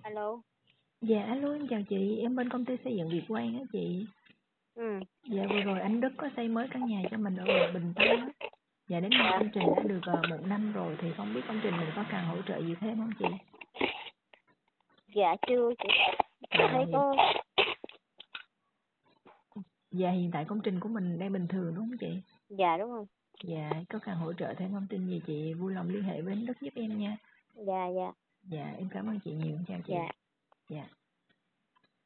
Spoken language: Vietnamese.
Alo. Dạ alo, em chào chị, em bên công ty xây dựng Việt Quang á chị. Dạ vừa rồi anh Đức có xây mới căn nhà cho mình ở quận Bình Tân á. Dạ đến nay công trình đã được 1 năm rồi thì không biết công trình mình có cần hỗ trợ gì thêm không chị? Dạ chưa chị. Thấy có. Dạ hiện tại công trình của mình đang bình thường đúng không chị? Dạ đúng không? Dạ có cần hỗ trợ thêm thông tin gì chị vui lòng liên hệ với anh Đức giúp em nha. Dạ. Dạ em cảm ơn chị nhiều, chào chị. Dạ. Dạ.